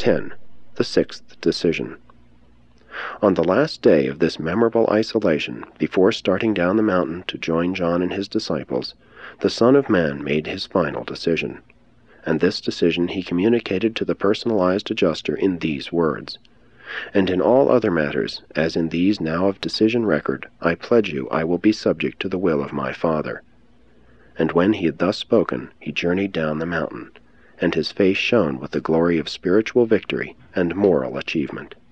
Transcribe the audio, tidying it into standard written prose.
10. The Sixth Decision. On the last day of this memorable isolation, before starting down the mountain to join John and his disciples, the Son of Man made his final decision. And this decision he communicated to the personalized adjuster in these words: "And in all other matters, as in these now of decision record, I pledge you I will be subject to the will of my Father." And when he had thus spoken, he journeyed down the mountain, and his face shone with the glory of spiritual victory and moral achievement.